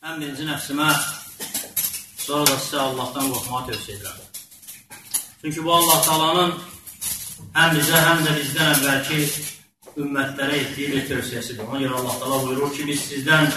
Ən birinci nəfsimə, sonra da sizə Allahdan qorxmağı tövsiyə edirəm. Çünki bu Allah Taala'nın həm bizə, həm də bizdən əvvəlki ümmətlərə etdiyi bir tövsiyəsidir. Ona görə Allah Taala buyurur ki, biz sizdən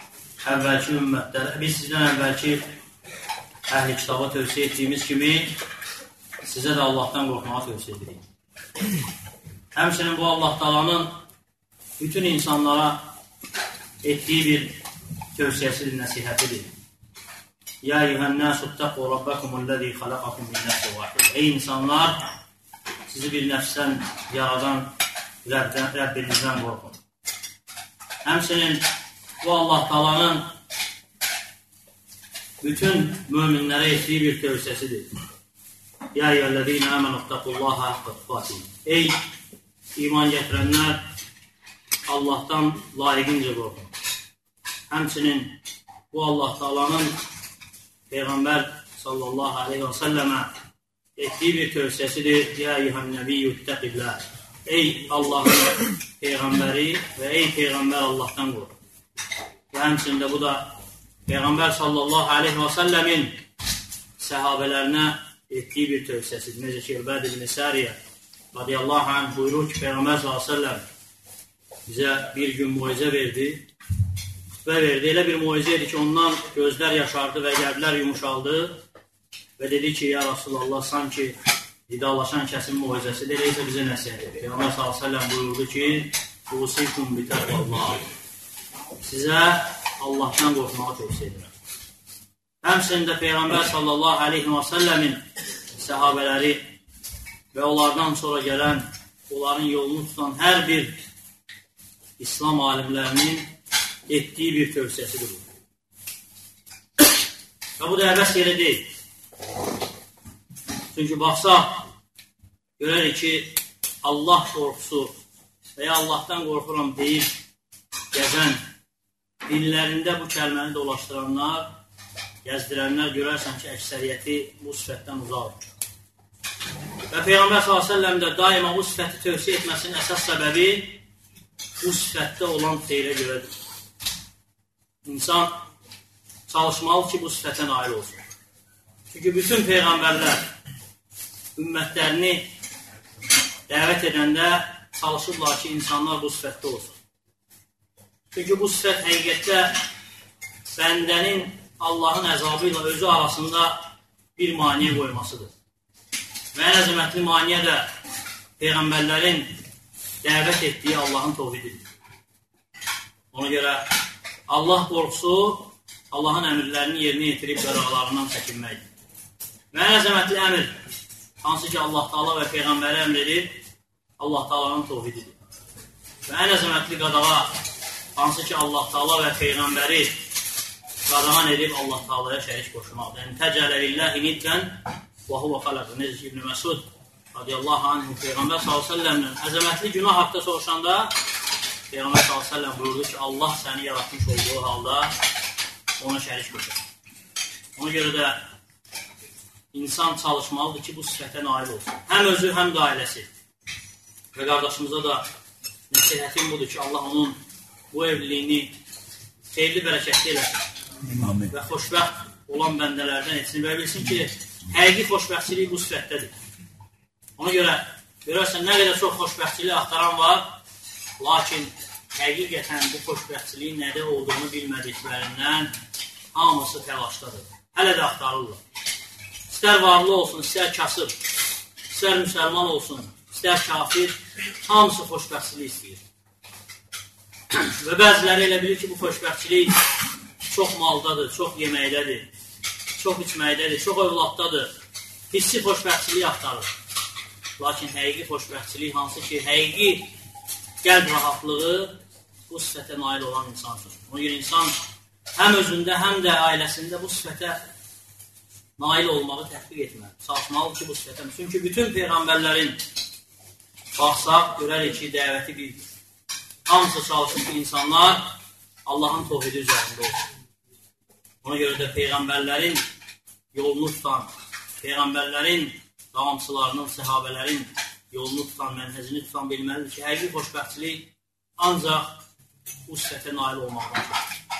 əvvəlki əhli kitaba tövsiyə etdiyimiz kimi sizə də Allahdan qorxmağı tövsiyə edirik. Həmçinin bu Allah Taala'nın bütün insanlara etdiyi bir tövsiyəsidir, nəsihətidir. Ya eyyuhən-nəsu ittəqu rabbakumul-ləzi xalaqakum min nəfsin vahid. Ey insanlar, sizi bir nəfsdən yaradan Rəbbinizdən qorxun. Həmçinin bu Allah Taala'nın bütün möminlərə etdiyi bir tövsiyəsidir. Ya eyyuhəl-ləzīnə əmənu ittaqullaha haqqa tuqatih. Ey iman gətirənlər, Allahdan layiqincə qorxun. Həmçinin bu Allah Taala'nın Peyğəmbər sallallahu aleyhi və səlləmə etdiyi bir tövsiyəsidir. Ya eyyuhən-nəbiyyü ittəqillah. Ey Allahın Peyğəmbəri və ey Peyğəmbər Allahdan qorxun. Və həmçində bu da Peyğəmbər sallallahu aleyhi və səlləmin səhabələrinə etdiyi bir tövsiyəsidir. Necə ki, Elbəd ibn Səriyə radiyallahu anh buyurur ki, Peyğəmbər sallallahu aleyhi və səlləm bizə bir gün muizə verdi. Elə bir muizə idi ki, ondan gözlər yaşardı və qəlblər yumuşaldı və dedi ki, ya Rasulallah, sanki vidalaşan kəsin muizəsidir, elə isə bizə nəsihət edir. Peyğəmbər s.ə.v buyurdu ki, usikum bitəqvallah. Sizə Allahdan qorxmağı tövsiyə edirəm. Həmçində Peyğəmbər s.ə.v-in səhabələri və onlardan sonra gələn, onların yolunu tutan hər bir İslam alimlərinin etdiyi bir tövsiyəsidir bu. Və bu da əbəs yeri deyil. Çünki baxsaq, görərik ki, Allah qorxusu və ya Allahdan qorxuram deyib gəzən, dillərində bu kəlməni dolaşdıranlar, gəzdirənlər görərsən ki, əksəriyyəti bu sifətdən uzaqdır. Və Peyğəmbər s.ə.v də daima bu sifəti tövsiyə etməsinin əsas səbəbi bu sifətdə olan xeyrə görədir. İnsan çalışmalı ki, bu sifətə nail olsun. Çünki bütün Peyğəmbərlər ümmətlərini dəvət edəndə çalışırlar ki, insanlar bu sifətdə olsun. Çünki bu sifət həqiqətdə bəndənin Allahın əzabı ilə özü arasında bir maniyə qoymasıdır. Və ən əzəmətli maniyə də Peyğəmbərlərin dəvət etdiyi Allahın tövhididir. Ona görə Allah qorxusu Allahın əmrlərini yerinə yetirib qadağalarından çəkinməkdir. Və ən əzəmətli əmr, hansı ki Allah Taala və Peyğəmbəri əmr edir, Allah Taala'nın tövhididir. Və ən əzəmətli qadağa, hansı ki Allah Taala və Peyğəmbəri qadağan edib Allah Taala'ya şərik qoşmaqdır. Yəni, təcələ lillahi niddən və huvə xaləqdir. Necə ki, İbn Məsud radiyallahu anh Peyğəmbər s.ə.v-lə əzəmətli günah haqda soruşanda Peyğəmbər s.ə.v buyurdu ki, Allah səni yaratmış olduğu halda ona şərik qoşur. Ona görə də insan çalışmalıdır ki, bu sifətə nail olsun. Həm özü, həm də ailəsi. Və qardaşımıza da nəsihətim budur ki, Allah onun bu evliliyini xeyirli bərəkətli eləsin. Və xoşbəxt olan bəndələrdən etsin və bilsin ki, həqiqi xoşbəxtçilik bu sifətdədir. Ona görə görərsən, nə qədər çox xoşbəxtçilik axtaran var, lakin həqiqətən bu xoşbəxtçiliyin nədə olduğunu bilmədiklərindən hamısı təlaşdadır. Hələ də axtarırlar. İstər varlı olsun, istər kasıb, istər müsəlman olsun, istər kafir, hamısı xoşbəxtçilik istəyir. Və bəziləri elə bilir ki, bu xoşbəxtçilik çox maldadır, çox yeməkdədir, çox içməkdədir, çox övladdadır. Hissi xoşbəxtçiliyi axtarır. Lakin həqiqi xoşbəxtçilik hansı ki, həqiqi qəlb rahatlığı bu sifətə nail olan insandır. Ona görə insan həm özündə, həm də ailəsində bu sifətə nail olmağı tətbiq etməli. Çalışmalıdır ki, bu sifətə. Çünki bütün Peyğəmbərlərin baxsaq, görərik ki, dəvəti bildir. Hamısı çalışır ki, insanlar Allahın tövhidi üzərində olsun. Ona görə də Peyğəmbərlərin yolunu tutan, Peyğəmbərlərin davamçılarının, səhabələrin yolunu tutan, mənhəzini tutan bilməlidir ki, həqiqi xoşbəxtçilik ancaq bu sifətə nail olmaqdan.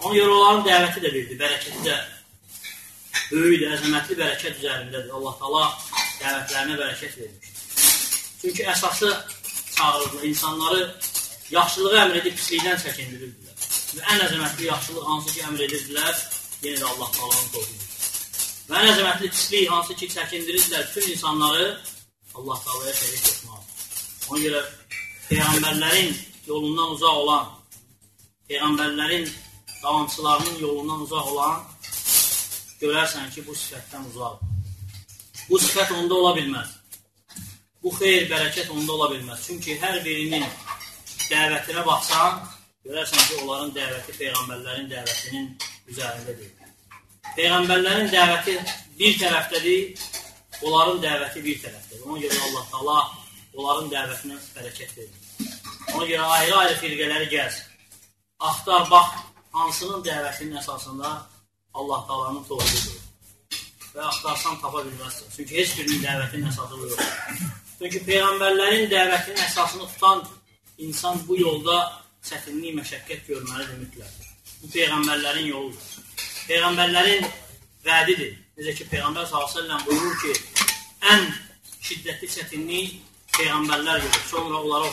Ona görə onların dəvəti də birdir, bərəkəti də böyükdür, əzəmətli bərəkət üzərindədir. Allah Taala dəvətlərinə bərəkət vermişdir. Çünki əsası çağırırlar, insanları yaxşılığı əmr edib pislikdən çəkindirirdilər. Və ən əzəmətli yaxşılıq hansı ki əmr edirdilər, yenə də Allah Taala'nın qovludur. Və ən əzəmətli pislik hansı ki çəkindirirdilər, bütün insanları Allah Taala'ya şərik etməlidir. Ona görə Peyğəmbərlərin yolundan uzaq olan, Peyğəmbərlərin davamçılarının yolundan uzaq olan, görərsən ki, bu sifətdən uzaqdır. Bu sifət onda ola bilməz. Bu xeyr, bərəkət onda ola bilməz. Çünki hər birinin dəvətinə baxsan, görərsən ki, onların dəvəti Peyğəmbərlərin dəvətinin üzərində deyil. Peyğəmbərlərin dəvəti bir tərəfdədir, onların dəvəti bir tərəfdədir. Ona görə Allah Taala onların dəvətinə bərəkət verir. Ona görə ayrı-ayrı firqələri gəz. Axtar, bax, hansının dəvətinin əsasında Allah Taala'nın doğrudur. Və axtarsan tapa bilməzsən. Çünki heç birinin dəvətinin əsası yoxdur. Çünki Peyğəmbərlərin dəvətinin əsasını tutan insan bu yolda çətinlik, məşəqqət görməlidir mütləq. Bu Peyğəmbərlərin yoludur. Peyğəmbərlərin vədidir. Necə ki, Peyğəmbər s.ə.v buyurur ki, ən şiddətli çətinlik Peyğəmbərlər görür. Sonra onlara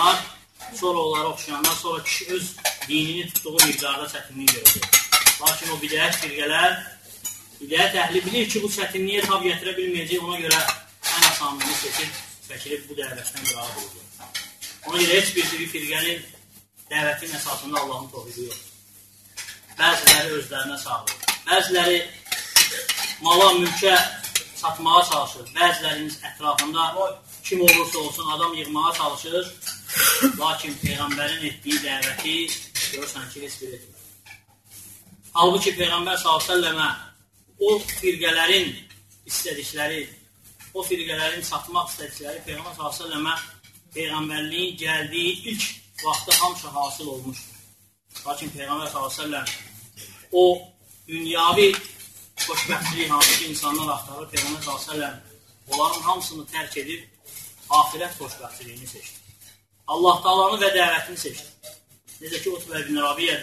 oxşayanlar, sonra kişi öz dinini tutduğu miqdarda çətinlik görür. Lakin o bidət firqələr, bidət əhli bilir ki, bu çətinliyə tab gətirə bilməyəcək, ona görə ən asanlığını çəkilib bu dəvətdən qırağa bulurlar. Ona görə heç bir firqənin dəvətinin əsasında Allahın tövhidi yoxdur. Bəziləri özlərinə sağlayır. Bəziləri mala, mülkə satmağa çalışır. Bəziləriniz ətrafında kim olursa olsun adam yığmağa çalışır. Lakin Peyğəmbərin etdiyi dəvəti görürsən ki, heç bir etmir. Halbuki Peyğəmbər s.ə.və o firqələrin istədikləri, o firqələrin satmaq istədikləri Peyğəmbər s.ə.və Peyğəmbərliyin gəldiyi ilk vaxtda hamısı hasıl olmuşdur. Lakin Peyğəmbər s.ə.v o dünyavi xoşbəxtliyi hansı ki insanlar axtarır, Peyğəmbər s.ə.v onların hamısını tərk edib axirət xoşbəxtliyini seçdi. Allah Taala'nı və dəvətini seçdi. Necə ki, Utbə ibn Rabiyə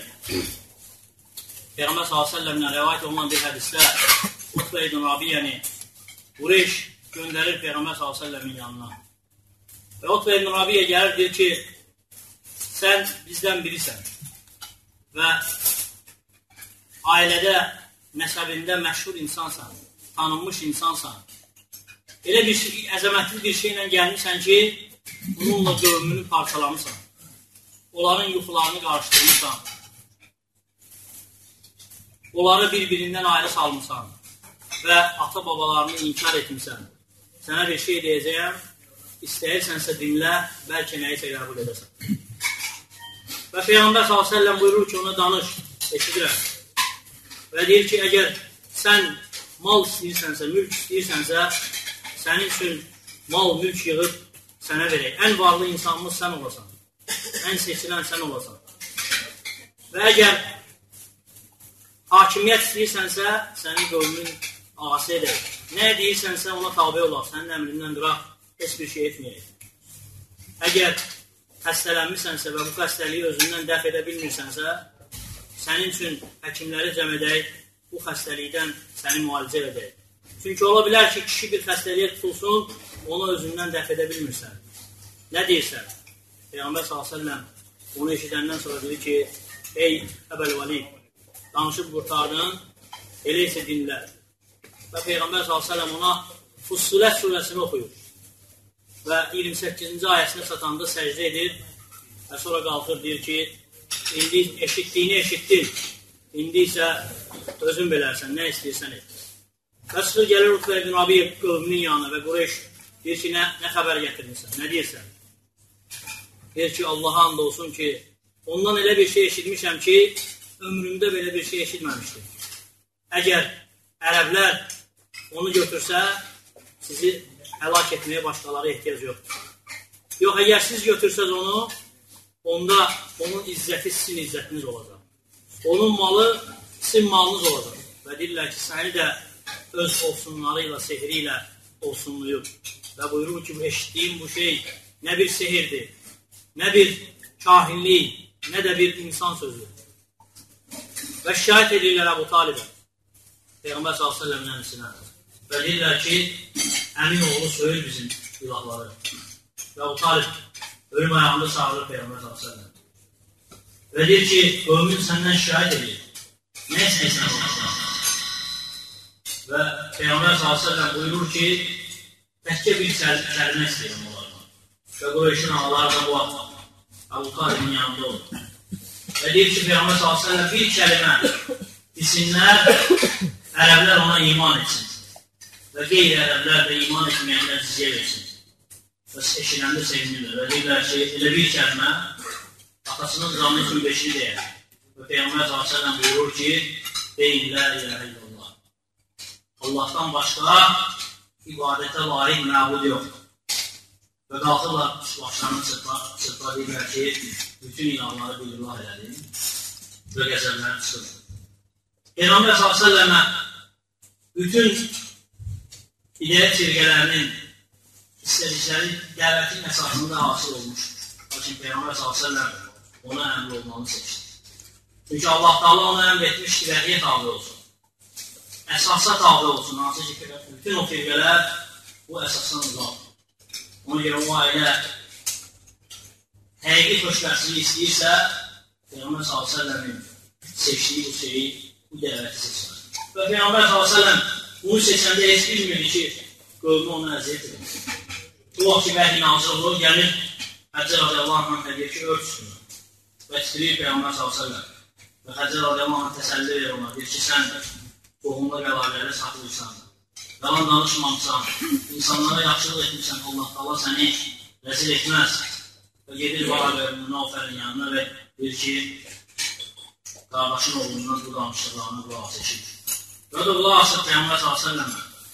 Peyğəmbər s.ə.v-lə rəvayət olunan bir hədisdə Utbə ibn Rabiyəni Qureyş göndərir Peyğəmbər s.ə.v-in yanına. Və Utbə ibn Rabiyə gəlir, deyir ki, sən bizdən birisən və ailədə, nəsəbində məşhur insansan, tanınmış insansan. Elə bir əzəmətli bir şeylə gəlmişsən ki, bununla qövmünü parçalamısan. Onların yuxularını qarışdırmışsan. Onları bir-birindən ayrı salmışsan və ata-babalarını inkar etmişsən. Sənə bir şey deyəcəyəm, istəyirsənsə dinlə, bəlkə nəyisə qəbul edəsən. Və Peyğəmbər s.ə.v buyurur ki, ona danış, eşidirəm. Və deyir ki, əgər sən mal istəyirsənsə, mülk istəyirsənsə, sənin üçün mal, mülk yığıb sənə verək. Ən varlı insanımız sən olasan. Ən seçilən sən olasan. Və əgər hakimiyyət istəyirsənsə, sənin qövmün ağası edək. Nə deyirsənsə, ona tabi olaq. Sənin əmrindən duraq, heç bir şey etməyək. Əgər xəstələnmişsənsə və bu xəstəliyi özündən dəf edə bilmirsənsə, sənin üçün həkimləri cəm edək, bu xəstəlikdən səni müalicə edək. Çünki ola bilər ki, kişi bir xəstəliyə tutulsun, onu özündən dəf edə bilmirsən. Nə deyirsən? Peyğəmbər s.ə.v onu eşidəndən sonra dedi ki, ey Əbəl-Vəlid, danışıb qurtardın, elə isə dinlər. Və Peyğəmbər s.ə.v ona Fussilət surəsini oxuyur. Və 28-ci ayəsində çatanda səcdə edir və sonra qalxır, deyir ki, indi eşitdiyini eşitdin, indi isə özün belərsən, nə istəyirsən et. Və çıxır gəlir Utbə ibn Rabiyə qövmünün yanına və Qureyş deyir ki, nə xəbər gətirmirsən, nə deyirsən? Deyir ki, Allaha and olsun ki, ondan elə bir şey eşitmişəm ki, ömrümdə belə bir şey eşitməmişdim. Əgər ərəblər onu götürsə, sizi həlak etməyə başqaları ehtiyac yoxdur. Yox, əgər siz götürsəz onu, onda onun izzəti sizin izzətiniz olacaq. Onun malı sizin malınız olacaq. Və deyirlər ki, səni də öz olsunlarıyla, sehri ilə olsunluyub. Və buyurur ki, eşitdiyim bu şey nə bir sehirdir, nə bir kahinlik, nə də bir insan sözü. Və şikayət edirlər Əbu Talibə, Peyğəmbər s.ə.v-in əmisinə. Və deyirlər ki, əmin oğlu söyür bizim ilahları. Və Əbu Talib ölüm ayağında çağırır Peyğəmbər s.ə.v. Və deyir ki, qövmin səndən şikayət edir. Nə istəyirsən olacaq? Və Peyğəmbər s.ə.v buyurur ki, təkcə bir kəlmə istəyirəm onlardan. Və Qureyşin ağaları da bu vaxt Əbu Talibin yanında olur. Və deyir ki, Peyğəmbər s.ə.v bir kəlmə desinlər, ərəblər ona iman etsin. Və qeyri-ərəblər də iman etməyənlər cizyə versin. Və eşiləndə sevinirlər. Və deyirlər ki, elə bir kəlmə atasının canlı üçün beşini deyər. Və Peyğəmbər s.ə.v buyurur ki, deyin, la ilahə illallah. Allahdan başqa ibadətə layiq məbud yoxdur. Və qalxırlar, başlarını çırpa deyirlər ki, bütün ilahları bilirlah elədim və qəzəblərini çıxır. Peyğəmbər s.ə.və bütün ideya firqələrinin istədikləri dəvətin əsasında hasil olmuşdur. Lakin Peyğəmbər s.ə.və ona əmr olmanı seçdi. Çünki Allah Taala ona əmr etmiş ki, vəhiyyə tabi olsun. Əsasa tabi olsun. Hansı ki, bütün o firqələr bu əsasdan uzaqdır. Ona görə o ailə həqiqi xoşbəxtliyi istəyirsə, Peyğəmbər s.ə.v-in seçdiyi bu şeyi, bu dəvəti seçir. Və Peyğəmbər s.ə.v bunu seçəndə heç bilmirdi ki, qövmü onu əziyyət edir. Bu vaxt ki, vəhiy nazır olur, gəlir Həccər radiyallahu anh deyir ki, ört üstünü və istəyir Peyğəmbər s.ə.v. Və Həccər radiyallahu anh təsəlli verir ona, deyir ki, sən qohumda qəlalərlə saxlayırsan. Yalan danışmamsan, insanlara yaxşılıq etmirsən, Allah Taala səni rəzil etməz. Və gedir Vahəbənin Nəufəlin yanına və deyir ki, qardaşın oğlundan bu danışıqlarını qulaq seçir. Və da qulaq asıb Peyğəmbər s.ə.və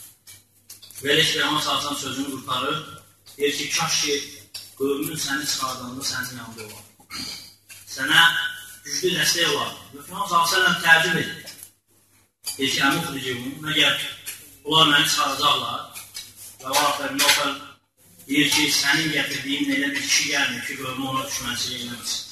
belə ki, Peyğəmbər s.ə.və sözünü qurtarır. Deyir ki, kaş ki, qövmün səni çıxardığında sənin yanında olar. Sənə güclü dəstək olar. Və Peyğəmbər s.ə.və təəccüb edir. Deyir ki, əmuxricim, məgər onlar məni çıxaracaqlar və Vahəbənin Nəufəl deyir ki, sənin gətirdiyin elə bir kişi gəlmir ki, qövmü ona düşmənçilik eləməsin.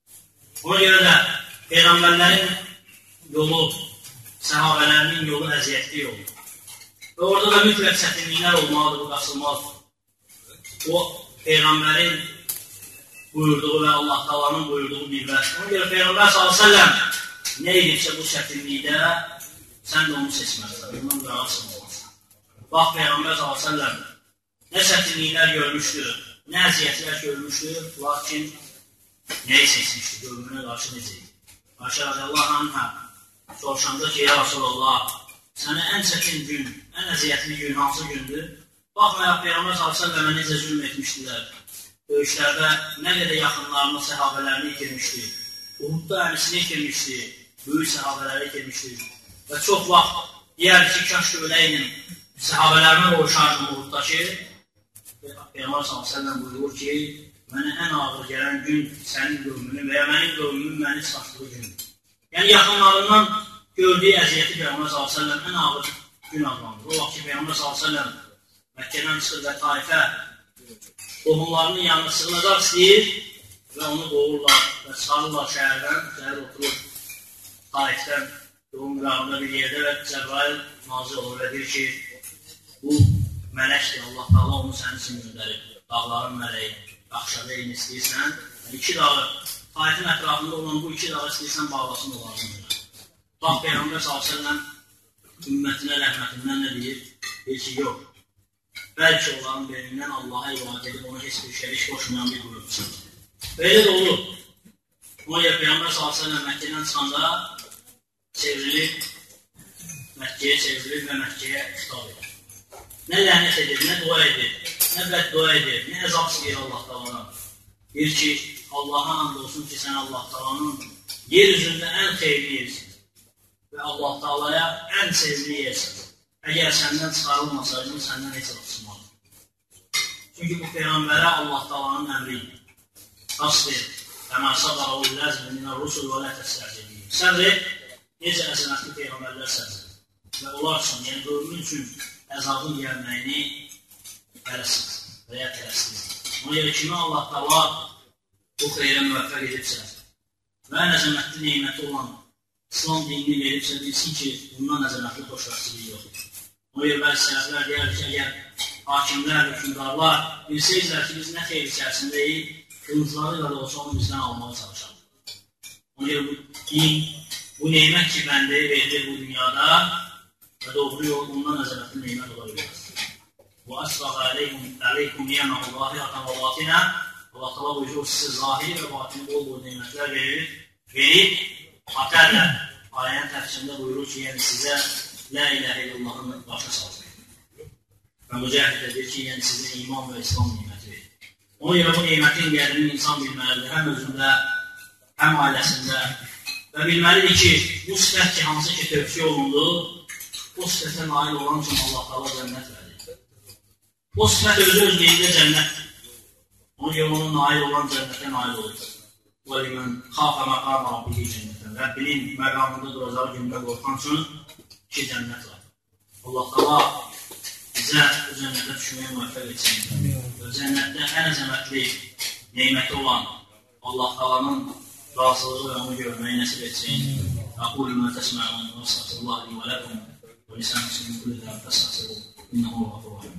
Ona görə də Peyğəmbərlərin yolu, səhabələrinin yolu əziyyətli yoldur. Və orada da mütləq çətinliklər olmalıdır, bu qaçılmazdır. O, Peyğəmbərin buyurduğu və Allah Taala'nın buyurduğu bir vəzdir. Ona görə Peyğəmbər s.ə.v nə edibsə bu çətinlikdə, sən də onu seçməlisən, ondan qırağa çıxmalısan. Bax, Peyğəmbər s.ə.v nə çətinliklər görmüşdür, nə əziyyətlər görmüşdür, lakin nəyi seçmişdir, qövmünə qarşı necəydir? Ayşə radiyallahu anhə soruşanda ki, ya Rasulullah, sənə ən çətin gün, ən əziyyətli gün hansı gündür? Baxmayaq, Peyğəmbər s.ə.və necə zülm etmişdilər. Döyüşlərdə nə qədər yaxınlarını, səhabələrini itirmişdir. Uhudda əmisini itirmişdir, böyük səhabələri itirmişdir. Və çox vaxt deyərdi ki, kaş öləydim, səhabələrimə qoşardım Uhudda ki, Peyğəmbər s.ə.v buyurur ki, mənə ən ağır gələn gün sənin qövmünün və ya mənim qövmümün məni çıxartdığı gündür. Yəni, yaxınlarından gördüyü əziyyəti Peyğəmbər s.ə.v ən ağır gün adlandır. O vaxt ki, Peyğəmbər s.ə.v Məkkədən çıxır və Taifə qohumlarının yanına sığınacaq istəyir və onu qovurlar və çıxarırlar şəhərdən, şəhər oturur Taifdən doğum qırağında bir yerdə və Cəbrail nazir olur və deyir ki, bu mələkdir, Allah Taala onu sənin üçün göndərir, dağların mələyi, Axşada eyni istəyirsən, iki dağı, Taifin ətrafında olan bu iki dağı istəyirsən, bağlasın olarını. Bax, Peyğəmbər s.ə.v ümmətinə rəhmətindən nə deyir? Deyir ki, yox. Bəlkə onların belindən Allaha ibadət edib, ona heç bir şərik qoşmayan bir qrupçudur. Belə də olur. Ona görə Peyğəmbər s.ə.v Məkkədən çıxanda çevrilib, Məkkəyə çevrilib və Məkkəyə xitab edir. Nə lənət edir, nə dua edir, nə bəddua edir, nə əzab istəyir Allah Taala'dan. Deyir ki, Allaha and olsun ki, sən Allah Taala'nın yer üzündə ən xeyirli yersin və Allah Taala'ya ən sevimli yersin. Əgər səndən çıxarılmasaydın, səndən heç çıxmadı. Çünki bu Peyğəmbərə Allah Taala'nın əmridir. Aslir, əmər sabara ul-ləzmi minə rusul və lə təstərcədir. Səbr et, necə əzəmətli Peyğəmbərlər səbr. Və onlar üçün, yəni qövmün üçün əzabın gəlməyini tələsiniz və ya tələsiniz. Ona görə kimi Allah Taala bu xeyrə müvəffəq edibsə və ən əzəmətli neyməti olan İslam dinini veribsə bilsin ki, bundan əzəmətli xoşbəxtçilik yoxdur. Ona görə bəzi sələflər deyər ki, əgər hakimlər, hökümdarlar bilsəydilər ki, biz nə xeyr içərisindəyik, qılıncları da olsa onu bizdən almağa çalışalım. Ona görə bu din, bu neymət ki, bəndəyə verilir bu dünyada və doğru yol ondan əzəmətli neymət ola bilir. وَأَسْرَغَ عَلَيْكُمْ نِيَمَهُ ظَاهِرَةً وَبَاطِنًا Allah təala buyurur, sizə zahiri və batini bol-bol neymətlər verib, hatərlə ayənin təfsirində buyurur ki, yəni sizə La ilahə illallahın başa salsın. Və mücahid edir ki, yəni sizə iman və İslam neyməti verir. Ona görə bu neymətin qədrini insan bilməlidir, həm özündə, həm ailəsində və bilməlidir ki, bu sifət ki, hansı ki tövsiyə olundu, o sifətə nail olan üçün Allah təala cənnət verir. O sifət özlüyündə cənnətdir. Ona görə onun nail olan cənnətə nail olur. وَلِمَنْ خَافَ مَقَامَ رَبِّهِ cənnətən. Rəbbinin məqamında duracağı gündə qorxan üçün iki cənnət var. Allah təala bizə bu cənnətə düşməyə müvəffəq etsin. Və cənnətdə ən əzəmətli neyməti olan Allah təalanın razılığı və onu görməyi nəsib etsin. أقول ما تسمعون وأستغفر الله لي ولكم ولسان مسلم كل ذنب فاستغفروه إنه هو الغفور الرحيم